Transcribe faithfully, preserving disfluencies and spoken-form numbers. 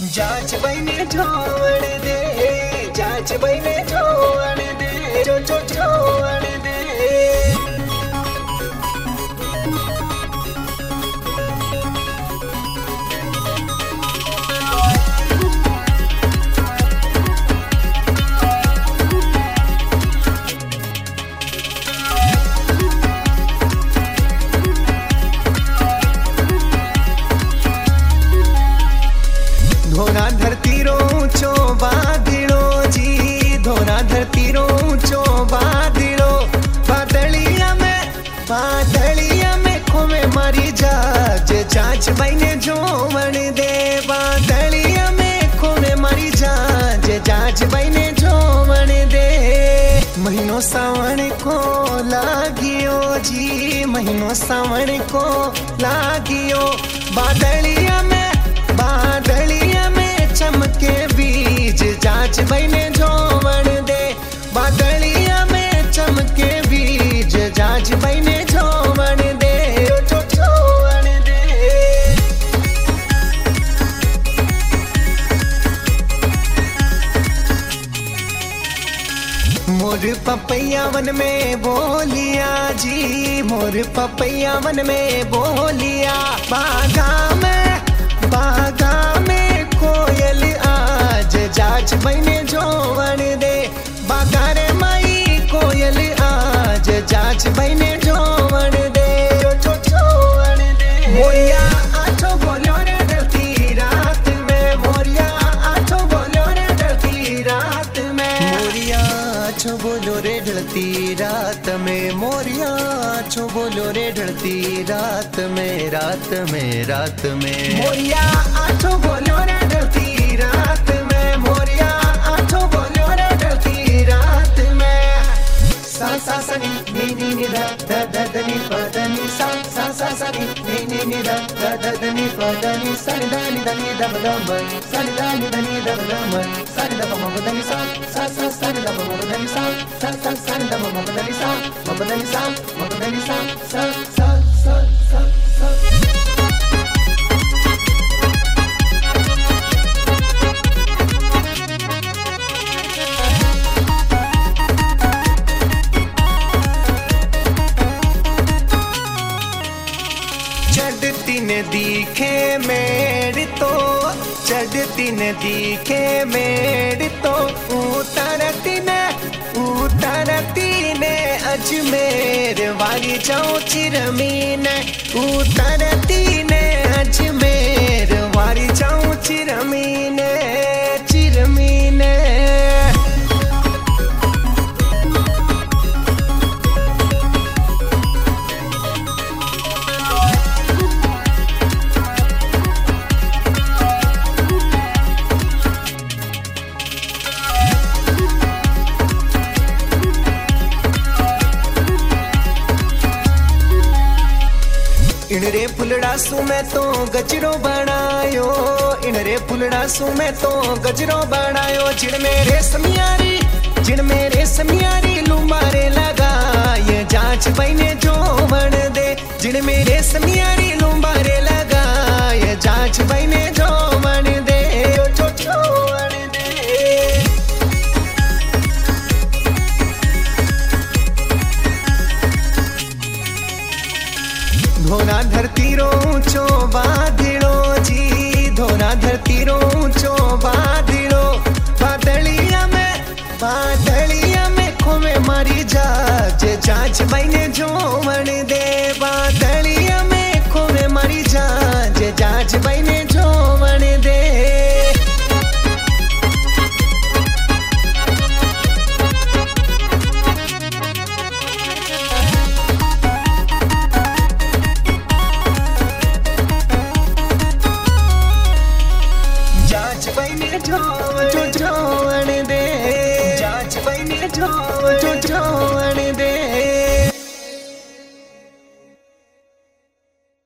जाच बने छोड़ दे, जाच बने छोड़ दे, जो जो छोड़ दे। धोरा धरती रो ऊंचो बादलो जी, धोरा धरती रो ऊंचो बादलो। बादलिया में बादलिया में खोमे मारी जाज, जाच बने जोवन दे। बादलिया में खोमे मारी जाज, जाच बने जोवन दे। महीनों सावन को लागियो जी, महीनों सावन को लागियो। बादलिया में बादलिया में चमके बीज, जाच बने जोवन दे। बादलिया में चमके बीज, जाच बने जोवन दे, जो जोवन दे। मोर पपैया वन में बोलिया जी, मोर पपैया वन में बोलिया। बागा में बागा में कोयल आज, जाच बने जोवन दे। बागा रे माई कोयल आज, जाच बने जोवन दे, जो जो जोवन दे। मोरिया आठो बोलो रे डरती रात में, मोरिया आठो बोलो रे डरती रात में। मोरिया आठो बोलो रे डरती रात में, मोरिया आठो बोलो रे डरती रात में, रात में रात में। मोरिया आठो बोलो रे डरती रात में, मोरिया आठो बोलो रे डरती रात में। सा सा सा नी नी नी नी दा दा दा दा नी पा दा नी सा सा सा सा नी नी नी नी दा दा दा दा नी पा दा नी सा नी दा नी दा नी दा दा मा सा नी दा नी दा नी दा दा मा सा नी दा मा मा दा नी सा सा सा सा नी दा मा मा दा नी सा सा सा सा नी दा मा मा दा नी सा मा मा दा नी सा मा मा दा नी सा सा सा सा सा सा। चढ़ती न दिखे मेड़ तो, चढ़ती न दिखे मेड़ तो। उतरती न उतरती न अजमेर वाली जाऊं चिरमीन। उतरती न अजमेर वाली जाऊं चिरमीन, चिरमीन। इनरे फुलड़ा सु में तो गजरो बनायो, इनरे फुलड़ा सु में तो गजरो बनायो। जिन मेरे समियारी जिन मेरे समियारी लुमारे लगा, ये जांच बने जोवन दे। जिन मेरे समियारी लुमारे लगा, ये जांच बने जोवन दे, जो जोवन दे। धोरा धरती रो ऊंचो बादलो जी, धोरा धरती रो ऊंचो बादलो। बादलिया में बादलिया में खोमे मारी जाज, जाच बने जोवन दे। बादलिया में खोमे मारी जाज, जाच बने जोवन दे। जाच बने जोवन जो जोवन दे, जाच बने जोवन जो जोवन दे।